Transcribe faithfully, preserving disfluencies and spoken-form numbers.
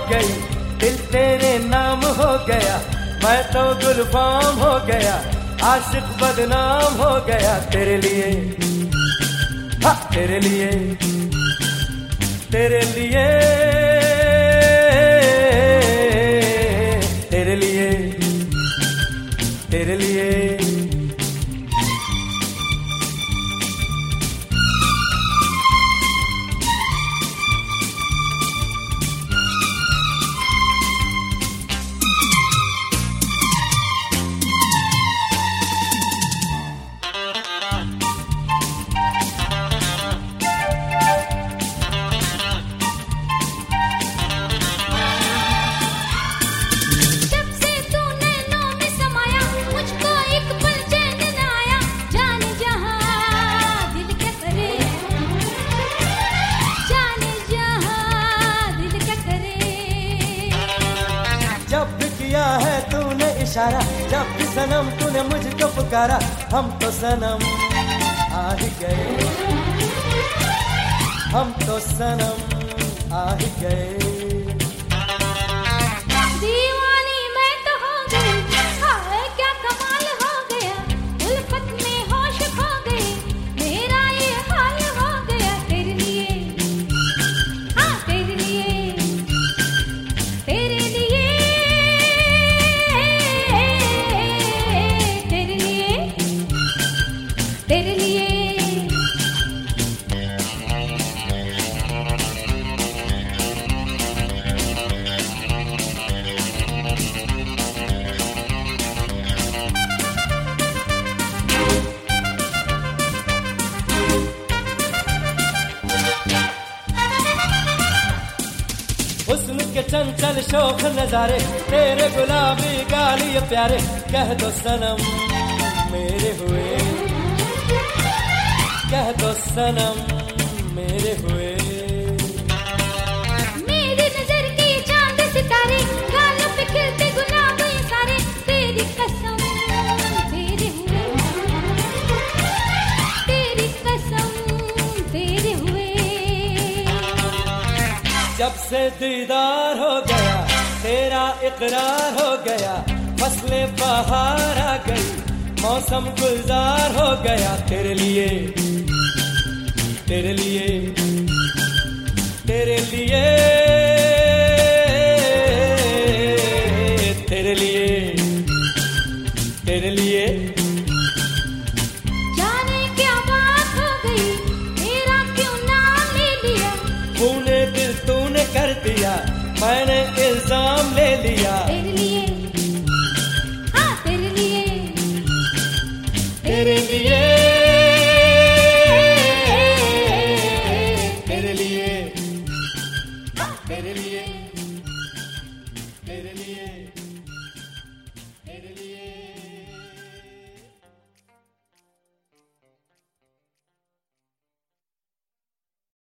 गई, दिल तेरे नाम हो गया, मैं तो गुलफाम हो गया, आशिक बदनाम हो गया तेरे लिए, हाँ तेरे लिए, तेरे लिए, तेरे लिए, तेरे लिए। किया है तूने इशारा, जब भी सनम तूने मुझको पुकारा, हम तो सनम आ ही गए, हम तो सनम आ ही गए। दीवानी मैं तो हो गई, हाय क्या कमाल हो गया, उल्फत में होश खो गई, मेरा ये हाल हो गया तेरे लिए, हाँ तेरे लिए, तेरे लिए, तेरे लिए। हुस्न के चंचल शोख नजारे, तेरे गुलाबी गाल ये प्यारे, कह दो सनम मेरे हुए, कह दो सनम मेरे हुए। मेरी नजर की चांद सितारे, गालों पे खिलते गुलाब ये सारे, तेरी कसम तेरे हुए, तेरी कसम तेरे हुए। जब से दीदार हो गया, तेरा इकरार हो गया, फसलें बहार आ गई, मौसम गुलजार हो गया तेरे लिए, तेरे लिए, तेरे लिए, तेरे लिए, तेरे लिए। जाने क्या बात हो गई, मेरा क्यों नाम ले लिया, तूने दिल तूने कर दिया, मैंने इल्जाम ले लिया तेरे लिए, हाँ तेरे लिए, तेरे लिए, तेरे लिए, तेरे लिए, तेरे लिए।